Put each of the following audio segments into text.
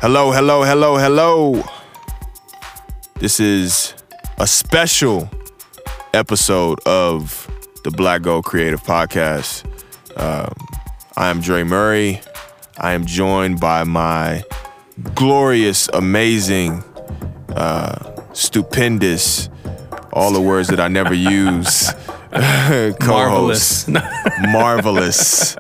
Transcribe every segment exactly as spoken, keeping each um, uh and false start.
Hello, hello, hello, hello. This is a special episode of the Black Gold Creative Podcast. Um, I am Dre Murray. I am joined by my glorious, amazing, uh, stupendous, all the words that I never use, co-host, marvelous, marvelous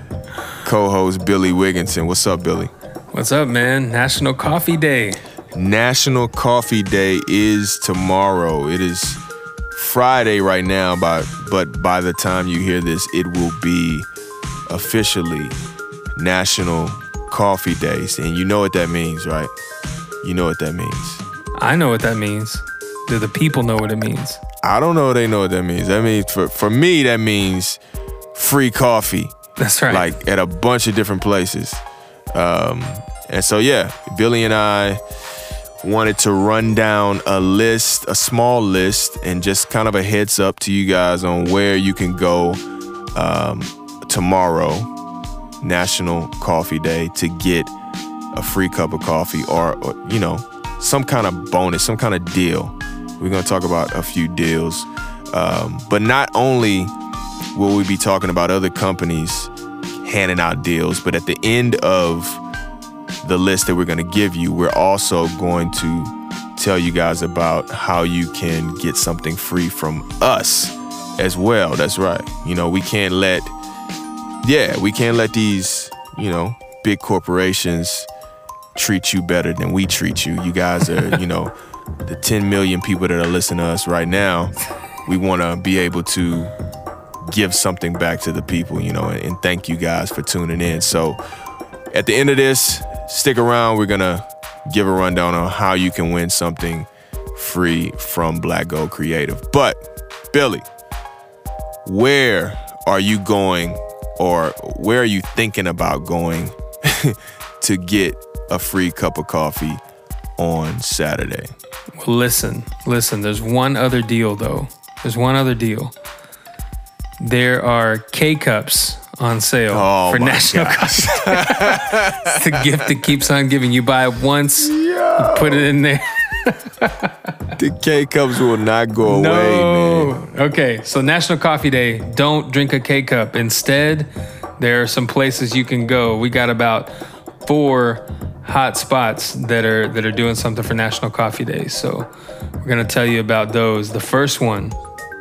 co-host Billy Wigginton. What's up, Billy? What's up, man? National Coffee Day. National Coffee Day is tomorrow. It is Friday right now, but but by the time you hear this, it will be officially National Coffee Day. And you know what that means, right? You know what that means. I know what that means. Do the people know what it means? I don't know if they know what that means. That means, for, for me, that means free coffee. That's right. Like at a bunch of different places. Um, and so, yeah, Billy and I wanted to run down a list, a small list, and just kind of a heads up to you guys on where you can go um, tomorrow, National Coffee Day, to get a free cup of coffee or, or, you know, some kind of bonus, some kind of deal. We're going to talk about a few deals. Um, but not only will we be talking about other companies handing out deals, but at the end of the list that we're going to give you, we're also going to tell you guys about how you can get something free from us as well. That's right. You know, we can't let, yeah, we can't let these, you know, big corporations treat you better than we treat you. You guys are, you know, the ten million people that are listening to us right now. We want to be able to give something back to the people, you know, and, and thank you guys for tuning in. So at the end of this, stick around. We're going to give a rundown on how you can win something free from Black Gold Creative. But Billy, where are you going, or where are you thinking about going to get a free cup of coffee on Saturday? Well, listen, listen, there's one other deal, though. There's one other deal. There are K-Cups on sale oh for my National Coffee Day. It's the gift that keeps on giving. You buy it once, you put it in there. The K-Cups will not go no. away, man. Okay, so National Coffee Day, don't drink a K-Cup. Instead, there are some places you can go. We got about four hot spots that are that are doing something for National Coffee Day. So we're going to tell you about those. The first one,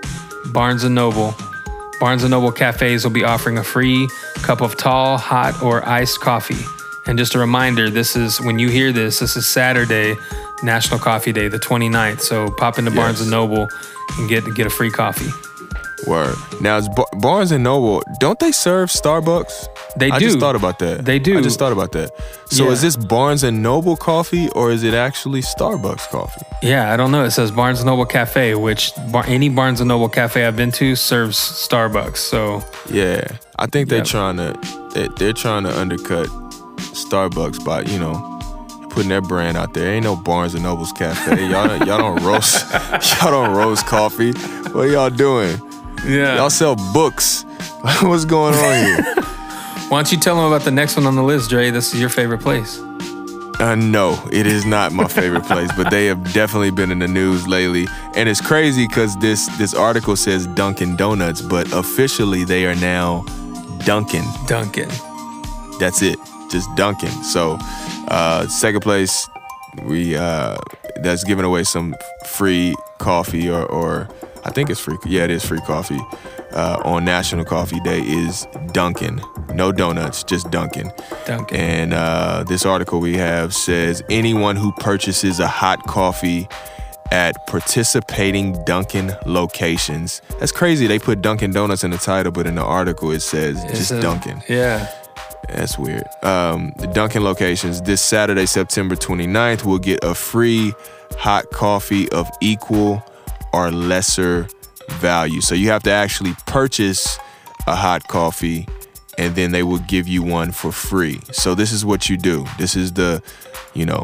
Barnes and Noble. Barnes and Noble cafes will be offering a free cup of tall, hot, or iced coffee. And just a reminder, this is, when you hear this, this is Saturday, National Coffee Day, the twenty-ninth. So pop into yes. Barnes and Noble and get get a free coffee. Word. Now, it's Bar- Barnes and Noble, don't they serve Starbucks? They do. I just thought about that. They do. I just thought about that. So yeah. is this Barnes and Noble coffee, or is it actually Starbucks coffee? Yeah, I don't know. It says Barnes and Noble Cafe, which bar- any Barnes and Noble Cafe I've been to serves Starbucks. So yeah, I think they're yep. trying to they, they're trying to undercut Starbucks by, you know, putting their brand out there. Ain't no Barnes and Noble's Cafe. Y'all don't, y'all don't roast y'all don't roast coffee. What y'all doing? Yeah, y'all sell books. What's going on here? Why don't you tell them about the next one on the list, Dre? This is your favorite place. Uh, no, it is not my favorite place, but they have definitely been in the news lately. And it's crazy because this, this article says Dunkin' Donuts, but officially they are now Dunkin'. Dunkin'. That's it, just Dunkin'. So uh, second place, we uh, that's giving away some free coffee, or, or I think it's free. Yeah, it is free coffee. Uh, on National Coffee Day is Dunkin'. No donuts, just Dunkin'. Dunkin'. And uh, this article we have says anyone who purchases a hot coffee at participating Dunkin' locations. That's crazy. They put Dunkin' Donuts in the title, but in the article it says it's just a, Dunkin'. Yeah. That's weird. Um, the Dunkin' locations this Saturday, September twenty-ninth, will get a free hot coffee of equal or lesser value. So you have to actually purchase a hot coffee, and then they will give you one for free. So this is what you do. This is the, you know,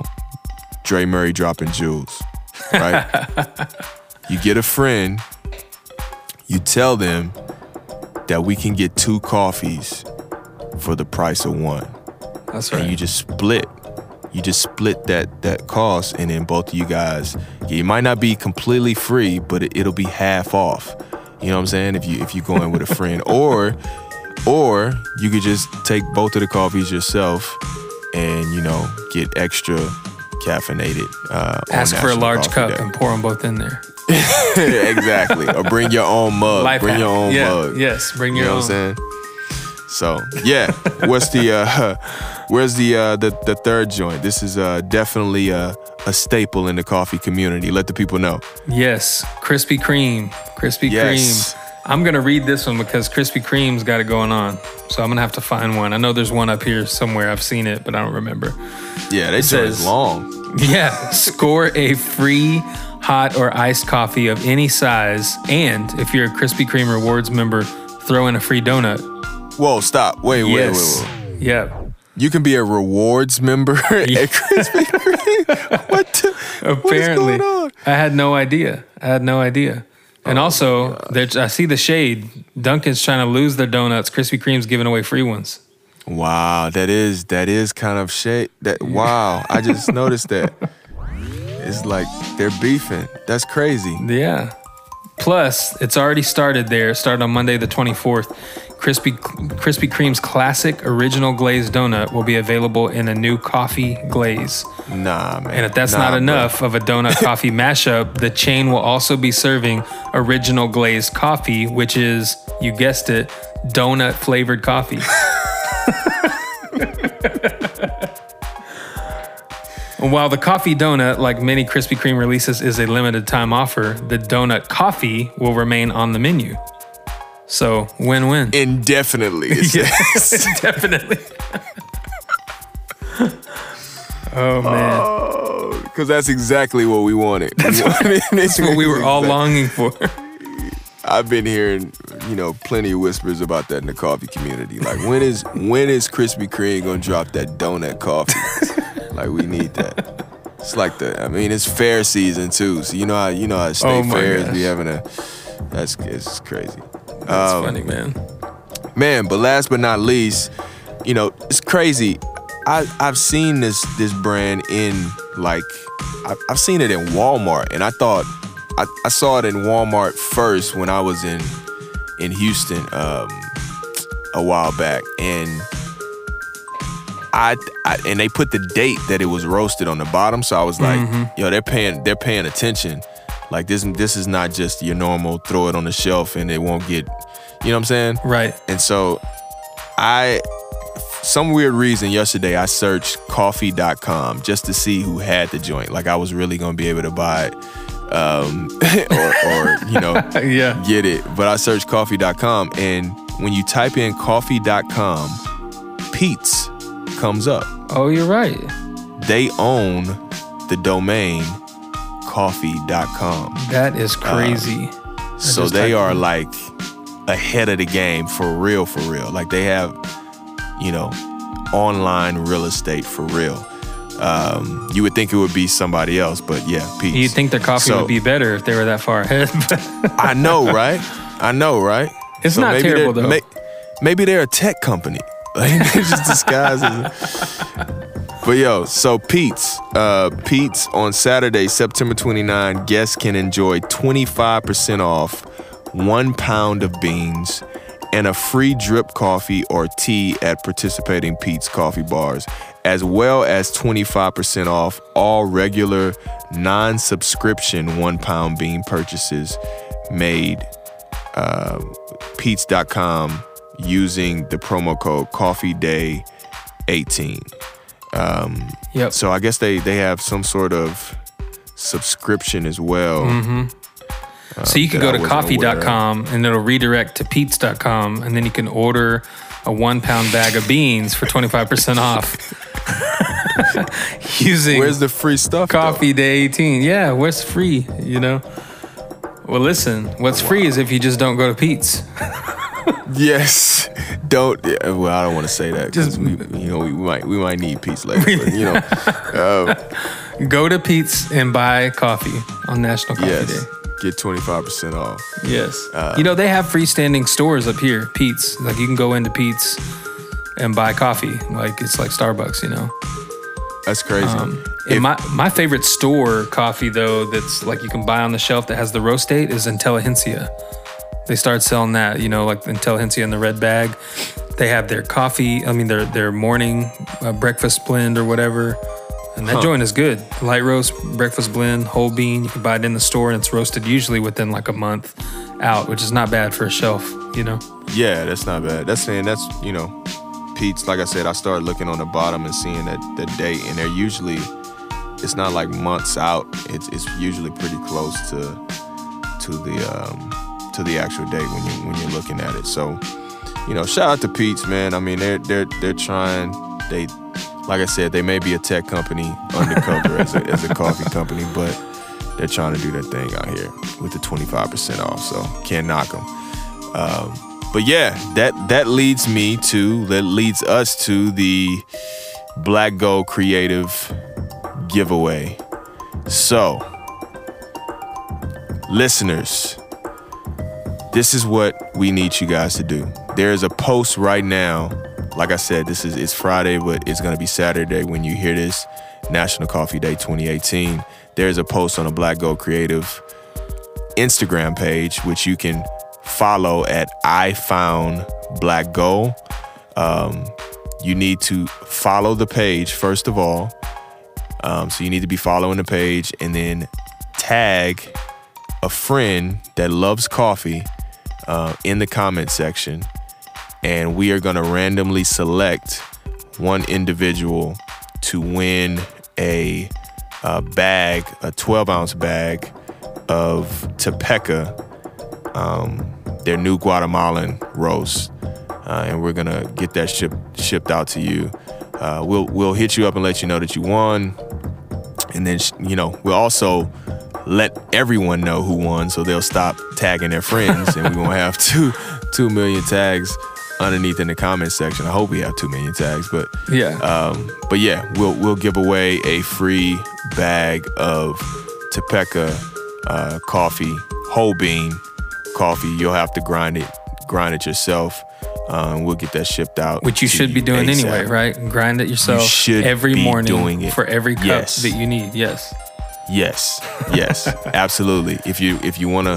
Dre Murray dropping jewels, right? You get a friend, you tell them that we can get two coffees for the price of one. That's right. And you just split. you just split that that cost, and then both of you guys, it might not be completely free, but it, it'll be half off. You know what I'm saying? If you if you go in with a friend, or or you could just take both of the coffees yourself, and you know get extra caffeinated. Uh, Ask for a large cup Day. and pour them both in there. Exactly. Or bring your own mug. Life bring hack. your own yeah, mug. Yes, bring your you know own. What I'm saying? So yeah, what's the uh, where's the uh, the the third joint? This is uh, definitely a, a staple in the coffee community. Let the people know. Yes, Krispy Kreme. Krispy Yes. Kreme. I'm gonna read this one because Krispy Kreme's got it going on. So I'm gonna have to find one. I know there's one up here somewhere. I've seen it, but I don't remember. Yeah, they says- says long. Yeah, score a free hot or iced coffee of any size, and if you're a Krispy Kreme Rewards member, throw in a free donut. Whoa, stop. Wait, wait, yes. wait, wait. Yeah. You can be a rewards member at Krispy Kreme. What? The, Apparently, what is going on? I had no idea. I had no idea. And Oh also, there's- I see the shade. Dunkin's trying to lose their donuts. Krispy Kreme's giving away free ones. Wow, that is that is kind of shade. That wow, I just noticed that. It's like they're beefing. That's crazy. Yeah. Plus, it's already started there. It started on Monday the twenty-fourth. Krispy, Krispy Kreme's classic original glazed donut will be available in a new coffee glaze. Nah, man. And if that's Nah, not bro. enough of a donut coffee mashup, the chain will also be serving original glazed coffee, which is, you guessed it, donut flavored coffee. While the coffee donut, like many Krispy Kreme releases, is a limited time offer, the donut coffee will remain on the menu. So, win-win. Indefinitely. it Yes, says. definitely. Oh, man. Because that's exactly what we wanted. That's, We wanted- That's what we were all longing for. I've been hearing, you know, plenty of whispers about that in the coffee community. Like, when is when is Krispy Kreme gonna drop that donut coffee? Like, we need that. It's like the, I mean, it's fair season too. So you know how you know how state Oh my fairs gosh. be having a. That's it's crazy. That's Um, funny, man. Man, but last but not least, you know, it's crazy. I I've seen this this brand in like I, I've seen it in Walmart, and I thought I, I saw it in Walmart first when I was in in Houston um, a while back, and I, I and they put the date that it was roasted on the bottom, so I was like, Mm-hmm. yo, they're paying they're paying attention. Like this this is not just your normal throw it on the shelf and it won't get, you know what I'm saying? Right. And so I, some weird reason yesterday I searched coffee dot com just to see who had the joint. Like I was really gonna be able to buy it um, or, or, you know, Yeah. get it. But I searched coffee dot com, and when you type in coffee dot com, Peet's comes up. Oh, you're right. They own the domain coffee dot com. That is crazy. So just they typed are in. like ahead of the game for real, for real. Like they have, you know, online real estate for real. Um, you would think it would be somebody else, but yeah, Peet's. You'd think their coffee So- would be better if they were that far ahead. I know, right? I know, right? It's not maybe terrible, they're- though. may- maybe they're a tech company. Like they're just disguised as. But yo, so Peet's, uh, Peet's on Saturday, September twenty-ninth, guests can enjoy twenty-five percent off one pound of beans and a free drip coffee or tea at participating Peet's coffee bars, as well as twenty-five percent off all regular non-subscription one pound bean purchases made uh, Peet's dot com using the promo code coffee day eighteen. Um, Yep. So I guess they, they have some sort of subscription as well. Mm-hmm. So you can that I go to wasn't coffee aware dot of. com and it'll redirect to Peet's dot com, and then you can order a one pound bag of beans for twenty-five percent off using Where's the free stuff? though? Coffee Day eighteen. Yeah, what's free, you know? Well, listen, what's free is if you just don't go to Peet's. Yes. Don't. Yeah, well, I don't want to say that because Just- we, you know, we might we might need Peet's later. But, you know, um, Go to Peet's and buy coffee on National Coffee yes, Day. get twenty-five percent off. Yes. Uh, you know, they have freestanding stores up here, Peet's. Like, you can go into Peet's and buy coffee. Like, it's like Starbucks, you know? That's crazy. Um, If- and my, my favorite store coffee, though, that's like you can buy on the shelf that has the roast date is Intelligentsia. They started selling that, you know, like Intelligentsia in the red bag. They have their coffee, I mean, their their morning uh, breakfast blend or whatever. And that Huh. joint is good. Light roast, breakfast blend, whole bean. You can buy it in the store and it's roasted usually within like a month out, which is not bad for a shelf, you know? Yeah, that's not bad. That's saying that's, you know, Pete's, like I said, I started looking on the bottom and seeing that the date, and they're usually, it's not like months out. It's it's usually pretty close to to the um, to the actual date when you when you're looking at it. So, you know, shout out to Pete's, man. I mean, they're they're they're trying. They, like I said, they may be a tech company undercover as a as a coffee company, but they're trying to do their thing out here with the twenty-five percent off. So can't knock them. Um, But yeah, that that leads me to, that leads us to the Black Gold Creative giveaway. So, listeners, this is what we need you guys to do. There is a post right now. Like I said, this is it's Friday, but it's gonna be Saturday when you hear this. National Coffee Day twenty eighteen. There's a post on the Black Gold Creative Instagram page, which you can follow at I Found Black Gold. Um, you need to follow the page first of all. Um, so you need to be following the page and then tag a friend that loves coffee uh, in the comment section. And we are going to randomly select one individual to win a, a bag, a twelve ounce bag of Topeka, um, their new Guatemalan roast, uh, and we're gonna get that ship, shipped out to you. Uh, we'll we'll hit you up and let you know that you won, and then you know we'll also let everyone know who won, so they'll stop tagging their friends, and we won't have two two million tags underneath in the comment section. I hope we have two million tags, but Yeah. um, but yeah, we'll we'll give away a free bag of Topeka uh, coffee, whole bean coffee. You'll have to grind it, grind it yourself. Um, we'll get that shipped out. Which you to should be doing ASAP. anyway, right? Grind it yourself You should every be morning doing it. for every cup Yes. that you need. Yes. Yes, yes, absolutely. If you if you want to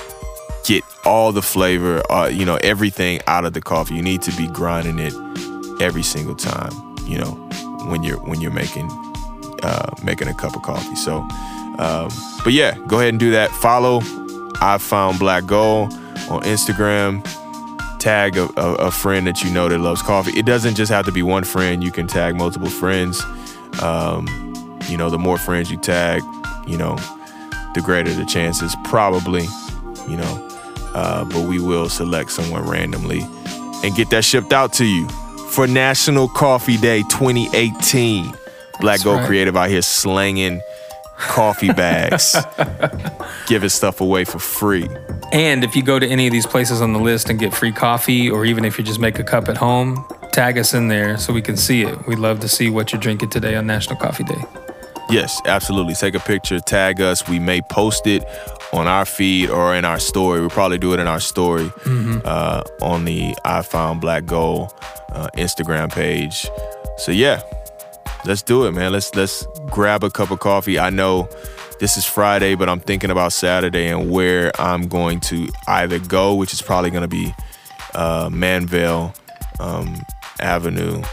get all the flavor, uh, you know, everything out of the coffee, you need to be grinding it every single time. You know, when you're when you're making uh, making a cup of coffee. So, um, but yeah, go ahead and do that. Follow I Found Black Gold on Instagram. Tag a, a, a friend that you know that loves coffee. It doesn't just have to be one friend. You can tag multiple friends. Um, you know, the more friends you tag, you know, the greater the chances, probably, you know. Uh, but we will select someone randomly and get that shipped out to you for National Coffee Day twenty eighteen. Black That's Gold right. Creative out here slanging coffee bags, giving stuff away for free. And if you go to any of these places on the list and get free coffee, or even if you just make a cup at home, tag us in there so we can see it. We'd love to see what you're drinking today on National Coffee Day. Yes, absolutely. Take a picture, tag us. We may post it on our feed or in our story. We'll probably do it in our story Mm-hmm. uh, on the I Found Black Gold uh, Instagram page. So yeah, let's do it, man. Let's let's grab a cup of coffee. I know this is Friday, but I'm thinking about Saturday and where I'm going to either go, which is probably going to be uh, Manville um, Avenue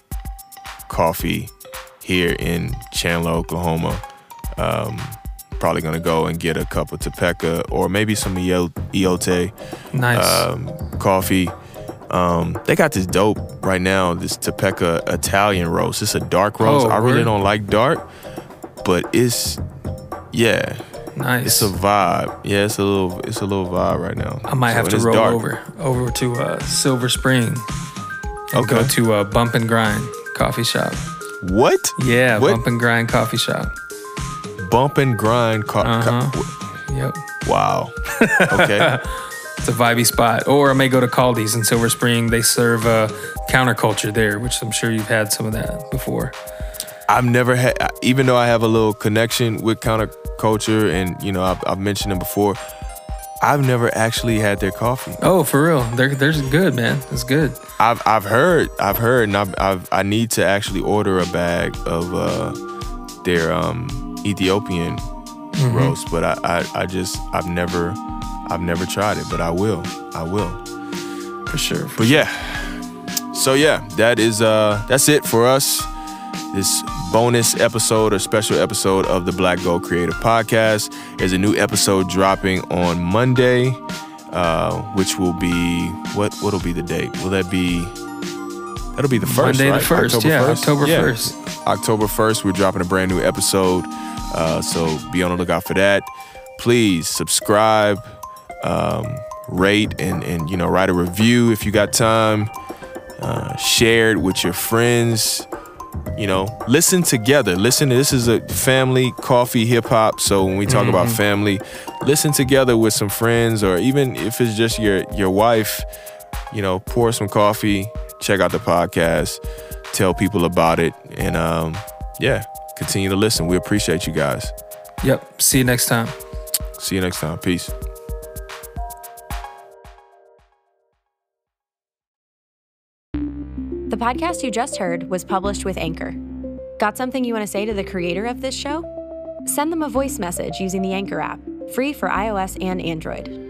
Coffee here in Chandler, Oklahoma. Um, probably going to go and get a cup of Topeka or maybe some Eo- Eote Nice. um, coffee. Um, they got this dope right now, this Topeka Italian roast. It's a dark roast. Oh, I really word? don't like dark, but it's, yeah, nice. it's a vibe. Yeah, it's a little, it's a little vibe right now. I might So, have and to it's roll dark. over over to uh, Silver Spring and Okay. go to a Bump and Grind coffee shop. What? Yeah, What? Bump and Grind coffee shop. Bump and grind. Co- Uh-huh. co- Yep. wow. Okay. It's a vibey spot. Or I may go to Caldi's in Silver Spring. They serve uh, counterculture there, which I'm sure you've had some of that before. I've never had, even though I have a little connection with counterculture and, you know, I've, I've mentioned them before, I've never actually had their coffee. Oh, for real? They're they're good, man. It's good. I've I've heard I've heard, and I've, I've I need to actually order a bag of uh, their um, Ethiopian mm-hmm. roast, but I, I I just I've never I've never tried it, but I will I will for sure. For but yeah, so yeah, that is uh that's it for us. This bonus episode or special episode of the Black Gold Creative Podcast. There's a new episode dropping on Monday, uh, which will be, what what'll be the date? Will that be, that'll be the first, Monday right? the first, October yeah, first? October yeah. first. October first, we're dropping a brand new episode, uh, so be on the lookout for that. Please subscribe, um, rate, and, and, you know, write a review if you got time. Uh, share it with your friends. You know, listen together. Listen, this is a family coffee hip hop. So when we talk mm-hmm. about family, listen together with some friends, or even if it's just your your wife, you know, pour some coffee, check out the podcast, tell people about it, and um, yeah, continue to listen. We appreciate you guys. Yep. See you next time. See you next time. Peace. The podcast you just heard was published with Anchor. Got something you want to say to the creator of this show? Send them a voice message using the Anchor app, free for iOS and Android.